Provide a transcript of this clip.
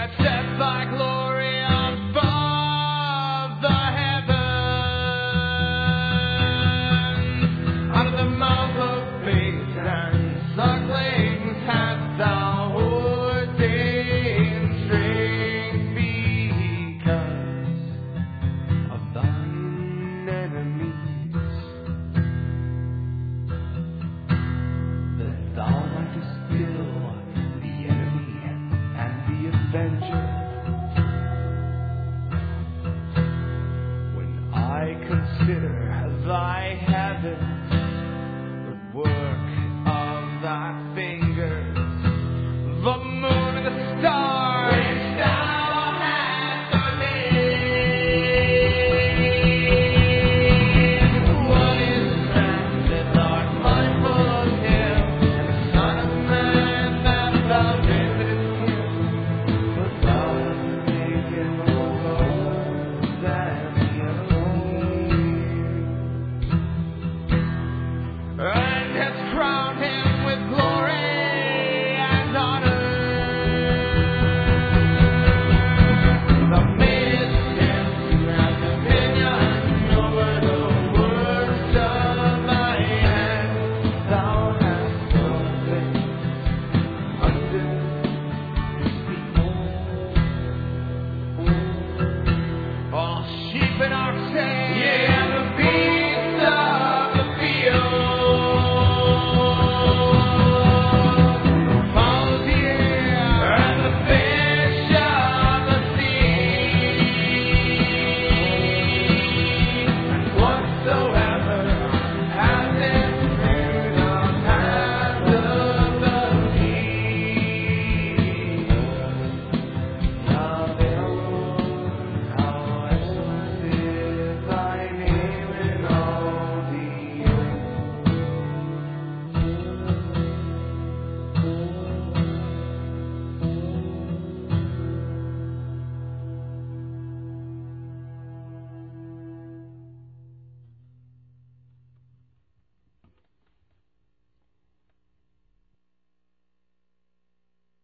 have set thy glory above the heavens. Out of the mouth of babes and sucklings hast thou ordained strength because of thine enemies, that thou mightest kill the enemy and the avenger